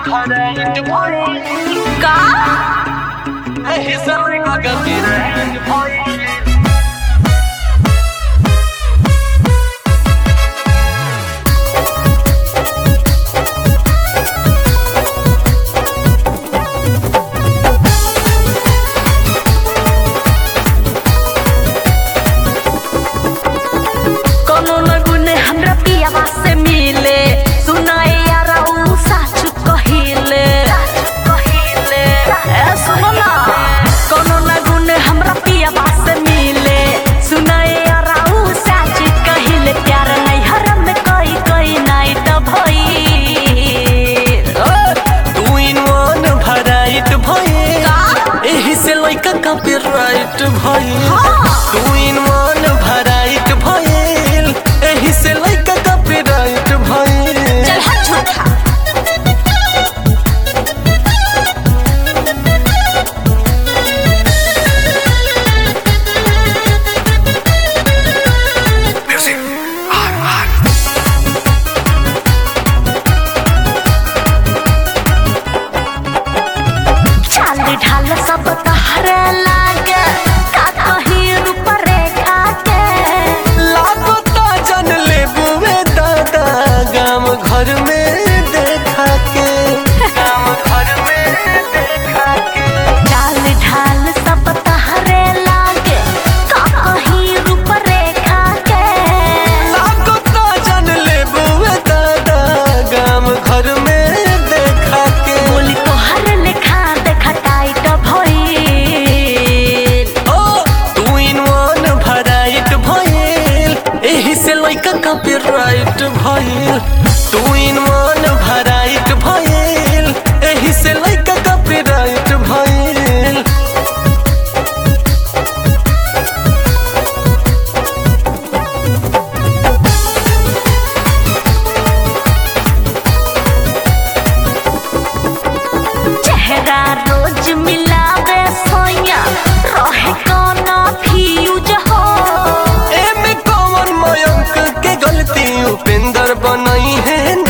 का कोनो न गुने हमरा पियावा से मिले सुनाए यार उ सच कहिले ए सुनो ना कोनो न गुने हमरा पियावा से मिले सुनाए यार उ सच कहिले प्यार नहीं हरम में कोई नाइट भई टू इन वन भराइट भइल एही से लइका कॉपीराइट भइल टू इन वन भराइट भइल एही से लइका कॉपीराइट भइल। चल हट झूठा चाल ढाल सब तहरे लागे का कहीं रूप रेखा के लागता जन लेबुए दादा गाम घर में देखा के गाम घर में देखा के चाल ढाल सब तहरे लागे का कहीं रूप रेखा के लागता जन लेबुए दादा गाम घर में देखा के बोली तोहर लेखा देखा टाइट भइल ओ टू इन वन भराइट भइल एही से लइका कॉपीराइट भइल टू इन वन भराइट भइल एही से लइका कॉपीराइट भइल। चेहरा रोज मिलावे सोया रहे कोना फ्यूज हो एमे कौन मयंक के गलती उपेंद्र बनई है